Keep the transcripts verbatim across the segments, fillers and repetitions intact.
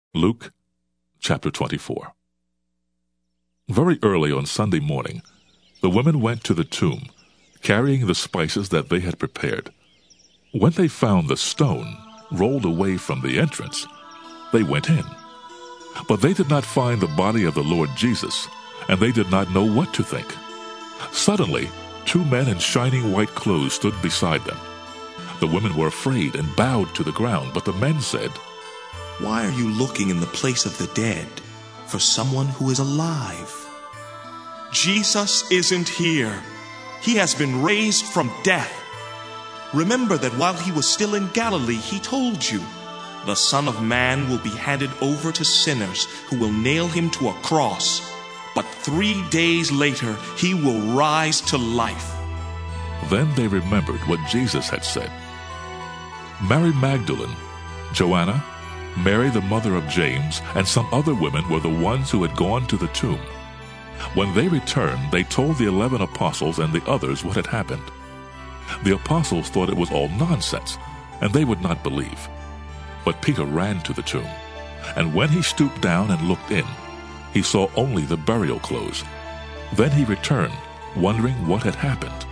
Luke chapter twenty-four. Very early on Sunday morning, the women went to the tomb, carrying the spices that they had prepared. When they found the stone rolled away from the entrance, they went in. But they did not find the body of the Lord Jesus, and they did not know what to think. Suddenly, two men in shining white clothes stood beside them. The women were afraid and bowed to the ground, but the men said, "Why are you looking in the place of the dead for someone who is alive? Jesus isn't here. He has been raised from death. Remember that while he was still in Galilee, he told you, 'The Son of Man will be handed over to sinners who will nail him to a cross, but three days later he will rise to life.'" Then they remembered what Jesus had said. Mary Magdalene, Joanna, Mary the mother of James, and some other women were the ones who had gone to the tomb. When they returned, they told the eleven apostles and the others what had happened. The apostles thought it was all nonsense, and they would not believe. But Peter ran to the tomb, and when he stooped down and looked in, he saw only the burial clothes. Then he returned, wondering what had happened.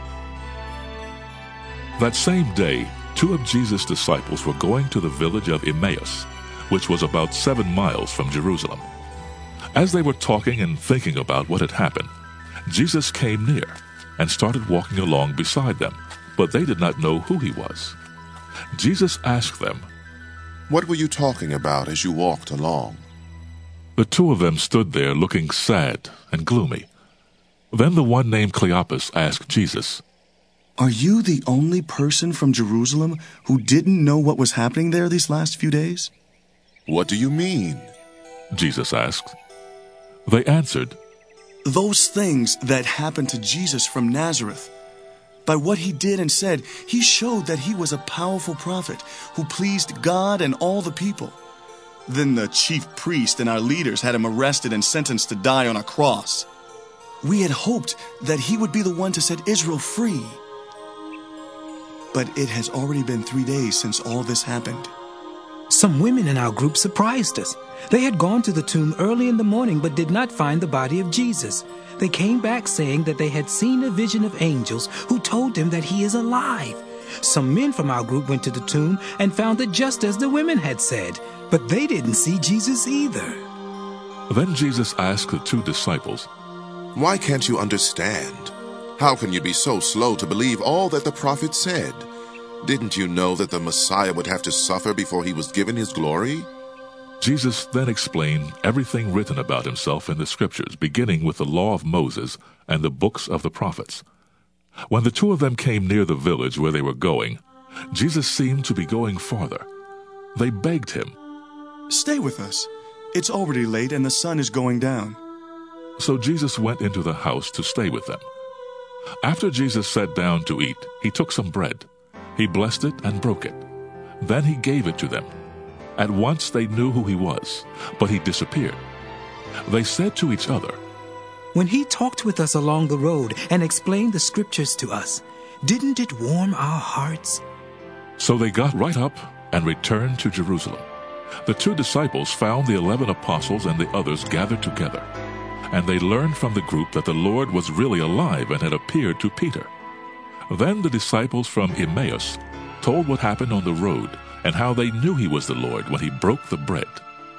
That same day, two of Jesus' disciples were going to the village of Emmaus, which was about seven miles from Jerusalem. As they were talking and thinking about what had happened, Jesus came near and started walking along beside them, but they did not know who he was. Jesus asked them, "What were you talking about as you walked along?" The two of them stood there looking sad and gloomy. Then the one named Cleopas asked Jesus, "Are you the only person from Jerusalem who didn't know what was happening there these last few days?" "What do you mean?" Jesus asked. They answered, "Those things that happened to Jesus from Nazareth. By what he did and said, he showed that he was a powerful prophet who pleased God and all the people. Then the chief priest and our leaders had him arrested and sentenced to die on a cross. We had hoped that he would be the one to set Israel free. But it has already been three days since all this happened." Some women in our group surprised us. They had gone to the tomb early in the morning but did not find the body of Jesus. They came back saying that they had seen a vision of angels who told them that he is alive. Some men from our group went to the tomb and found it just as the women had said, but they didn't see Jesus either. Then Jesus asked the two disciples, "Why can't you understand? How can you be so slow to believe all that the prophet said? Didn't you know that the Messiah would have to suffer before he was given his glory?" Jesus then explained everything written about himself in the Scriptures, beginning with the law of Moses and the books of the prophets. When the two of them came near the village where they were going, Jesus seemed to be going farther. They begged him, "Stay with us. It's already late and the sun is going down." So Jesus went into the house to stay with them. After Jesus sat down to eat, he took some bread. He blessed it and broke it. Then he gave it to them. At once they knew who he was, but he disappeared. They said to each other, "When he talked with us along the road and explained the scriptures to us, didn't it warm our hearts?" So they got right up and returned to Jerusalem. The two disciples found the eleven apostles and the others gathered together, and they learned from the group that the Lord was really alive and had appeared to Peter. Then the disciples from Emmaus told what happened on the road and how they knew he was the Lord when he broke the bread.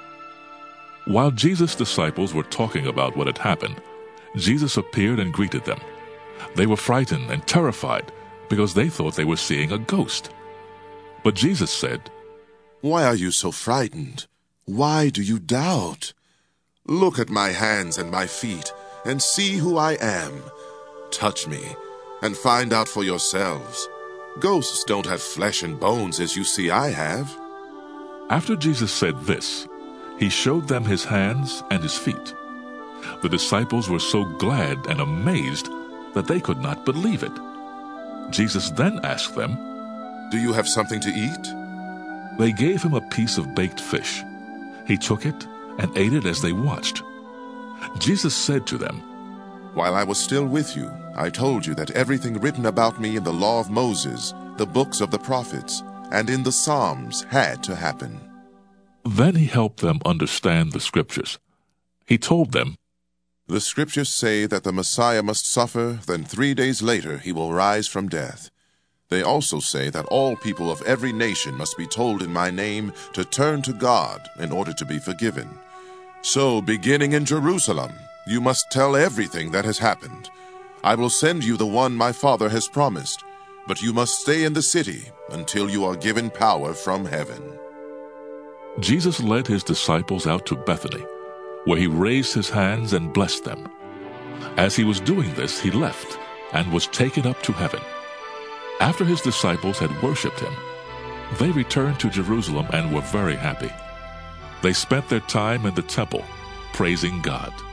While Jesus' disciples were talking about what had happened, Jesus appeared and greeted them. They were frightened and terrified because they thought they were seeing a ghost. But Jesus said, "Why are you so frightened? Why do you doubt? Look at my hands and my feet and see who I am. Touch me and find out for yourselves. Ghosts don't have flesh and bones as you see I have." After Jesus said this, he showed them his hands and his feet. The disciples were so glad and amazed that they could not believe it. Jesus then asked them, "Do you have something to eat?" They gave him a piece of baked fish. He took it and ate it as they watched. Jesus said to them, "While I was still with you, I told you that everything written about me in the law of Moses, the books of the prophets, and in the Psalms had to happen." Then he helped them understand the Scriptures. He told them, "The Scriptures say that the Messiah must suffer, then three days later he will rise from death. They also say that all people of every nation must be told in my name to turn to God in order to be forgiven. So, beginning in Jerusalem, you must tell everything that has happened. I will send you the one my Father has promised, but you must stay in the city until you are given power from heaven." Jesus led his disciples out to Bethany, where he raised his hands and blessed them. As he was doing this, he left and was taken up to heaven. After his disciples had worshipped him, they returned to Jerusalem and were very happy. They spent their time in the temple, praising God.